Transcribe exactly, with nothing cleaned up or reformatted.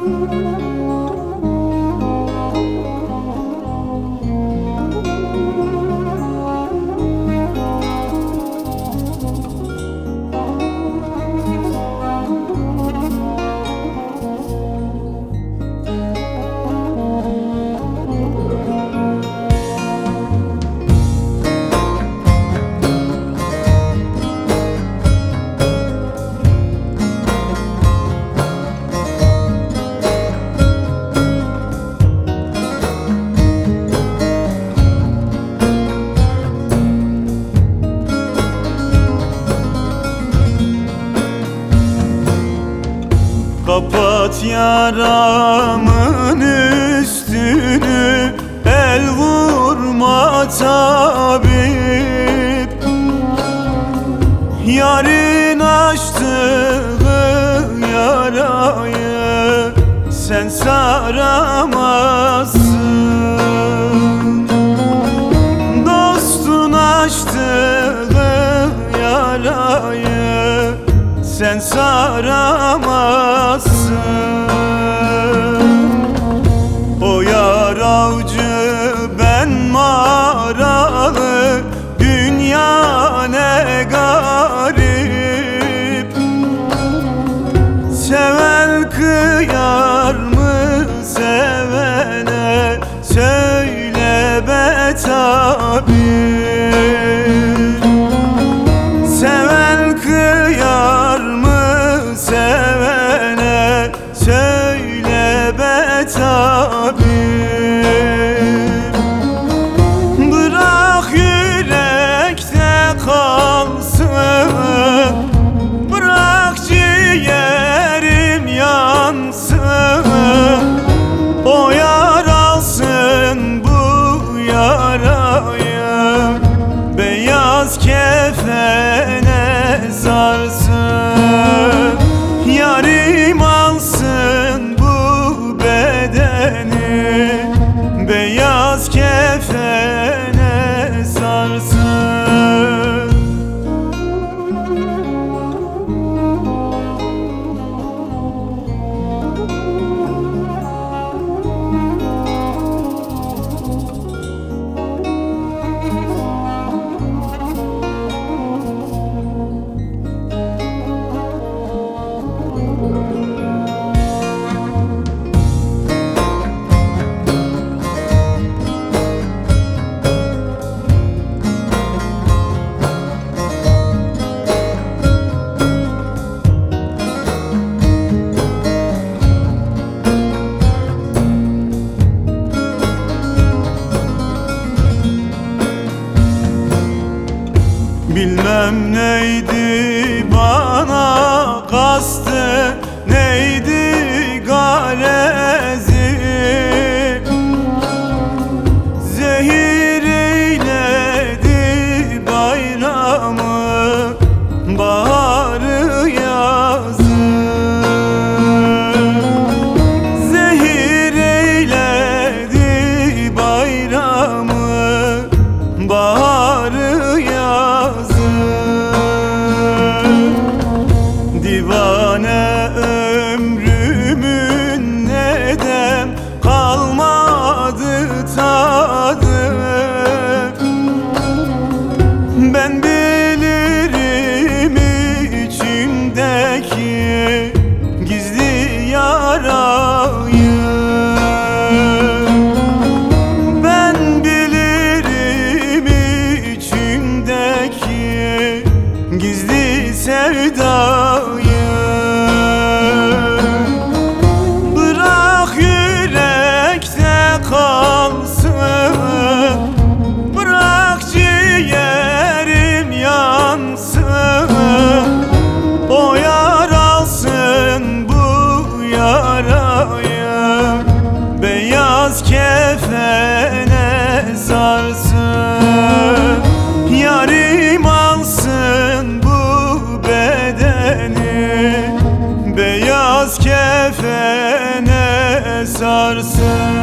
Kapat yaramın üstünü, el vurma tabip. Yarın açtığı yarayı sen saramazsın. Dostun açtığı yarayı sen saramazsın. O yar avcı, ben maralı, dünya ne garip. Seven kıyar mı sevene, söyle be tabip. Seven kıyar mı sevene, söyle be tabip. Bırak yürekte kalsın, bırak ciğerim yansın. O yar alsın bu yarayı, beyaz kefene sarsın. Yarim alsın bu bedeni, beyaz kefene sarsın. Bilmem neydi bana kastı, neydi garezi. Zehir eyledi bayramı, baharı yazı. Zehir eyledi bayramı, baharı yazı. Divane ömrümün nedem kalmadı tadı. Ben bilirim içimdeki gizli yarayı. Ben bilirim içimdeki gizli sevdayı. Bırak yürekte kalsın, bırak ciğerim yansın. O yar alsın bu yarayı, beyaz kefene sarsın. Yarim alsın bu bedeni, beyaz kefene sarsın.